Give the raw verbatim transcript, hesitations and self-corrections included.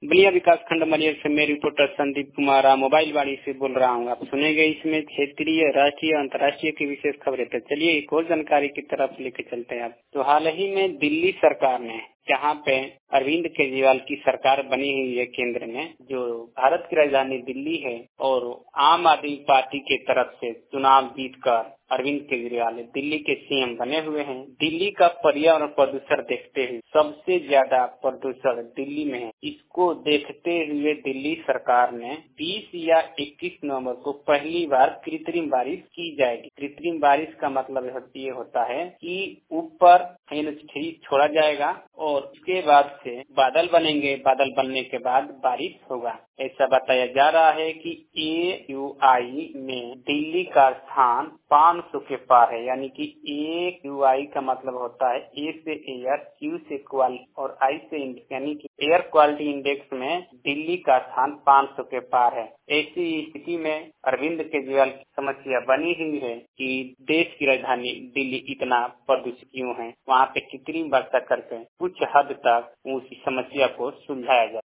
बलिया विकास खंड मलियर से मैं रिपोर्टर संदीप कुमार मोबाइल वाणी से बोल रहा हूँ। आप सुनेंगे इसमें क्षेत्रीय, राष्ट्रीय, अंतर्राष्ट्रीय की विशेष खबरें। तो चलिए एक और जानकारी की तरफ लेके चलते हैं। आप तो हाल ही में दिल्ली सरकार ने, जहाँ पे अरविंद केजरीवाल की सरकार बनी हुई है केंद्र में, जो भारत की राजधानी दिल्ली है, और आम आदमी पार्टी के तरफ से चुनाव जीतकर अरविंद केजरीवाल दिल्ली के सीएम बने हुए हैं। दिल्ली का पर्यावरण प्रदूषण देखते हुए सबसे ज्यादा प्रदूषण दिल्ली में है। इसको देखते हुए दिल्ली सरकार ने बीस या इक्कीस नवंबर को पहली बार कृत्रिम बारिश की जाएगी। कृत्रिम बारिश का मतलब ये होता है कि ऊपर थ्री छोड़ा जाएगा और उसके बाद से बादल बनेंगे। बादल बनने के बाद बारिश होगा। ऐसा बताया जा रहा है कि ए क्यू आई में दिल्ली का स्थान पाँच सौ के पार है। यानी कि ए क्यू आई का मतलब होता है ए से एयर, क्यू से क्वालिटी और आई से इंडेक्स, यानी कि एयर क्वालिटी इंडेक्स में दिल्ली का स्थान पाँच सौ के पार है। ऐसी स्थिति में अरविंद केजरीवाल की समस्या बनी हुई है कि देश की राजधानी दिल्ली इतना प्रदूषित क्यों है। वहाँ पे कृत्रिम वर्षा करके कुछ हद तक उस समस्या को सुलझाया जाए।